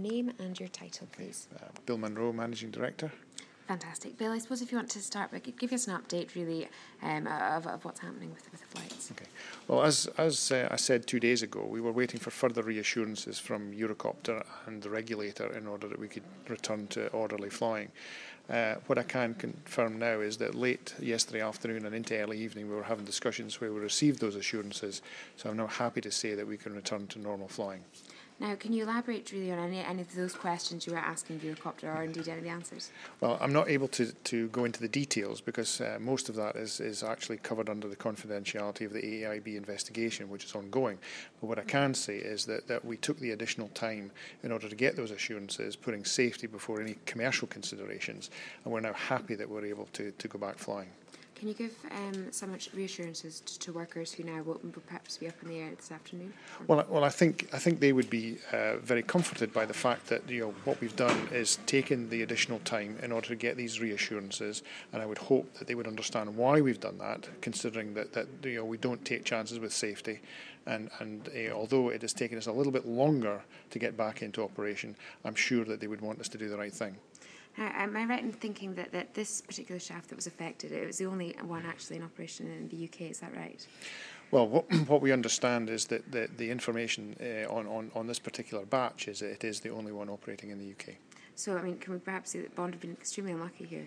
name and your title, please. Bill Munro, Managing Director. Fantastic. Bill, I suppose if you want to start by give us an update, really, of what's happening with the flights. Okay. Well, as I said 2 days ago, we were waiting for further reassurances from Eurocopter and the regulator in order that we could return to orderly flying. What I can confirm now is that late yesterday afternoon and into early evening we were having discussions where we received those assurances, so I'm now happy to say that we can return to normal flying. Now, can you elaborate really on any of those questions you were asking Eurocopter, or indeed any of the answers? Well, I'm not able to go into the details because most of that is actually covered under the confidentiality of the AIB investigation, which is ongoing. But what I can say is that we took the additional time in order to get those assurances, putting safety before any commercial considerations, and we're now happy that we're able to go back flying. Can you give some reassurances to workers who now will perhaps be up in the air this afternoon? Well, I think they would be very comforted by the fact that what we've done is taken the additional time in order to get these reassurances, and I would hope that they would understand why we've done that, considering that we don't take chances with safety, and although it has taken us a little bit longer to get back into operation, I'm sure that they would want us to do the right thing. Am I right in thinking that this particular shaft that was affected, it was the only one actually in operation in the UK, is that right? Well, what we understand is that the information on this particular batch is that it is the only one operating in the UK. So, I mean, can we perhaps say that Bond have been extremely unlucky here?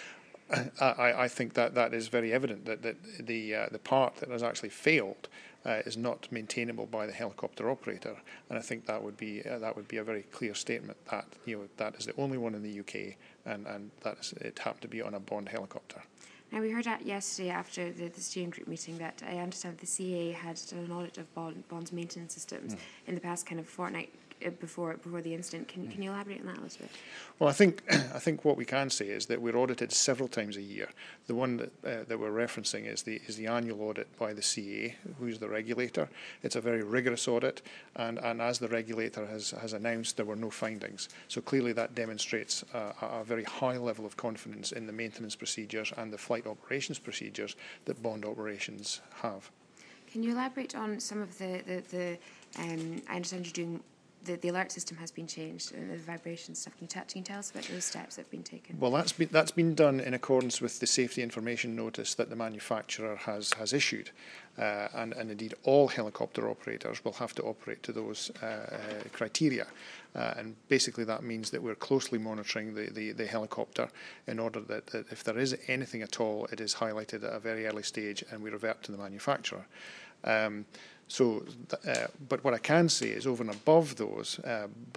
I think that is very evident that the part that has actually failed is not maintainable by the helicopter operator, and I think that would be a very clear statement that that is the only one in the UK, and it happened to be on a Bond helicopter. Now, we heard yesterday after the steering group meeting that I understand the CAA had done an audit of Bond's maintenance systems in the past kind of fortnight before the incident. Can you elaborate on that a little bit? Well, I think what we can say is that we're audited several times a year. The one that we're referencing is the annual audit by the CAA, who's the regulator. It's a very rigorous audit, and as the regulator has announced, there were no findings. So clearly that demonstrates a very high level of confidence in the maintenance procedures and the flight operations procedures that Bond operations have. Can you elaborate on some of the I understand you're doing. The alert system has been changed and the vibration stuff. Can you tell us about those steps that have been taken? Well, that's been done in accordance with the safety information notice that the manufacturer has issued, and indeed all helicopter operators will have to operate to those criteria. And basically that means that we're closely monitoring the helicopter in order that if there is anything at all, it is highlighted at a very early stage and we revert to the manufacturer. But what I can say is over and above those,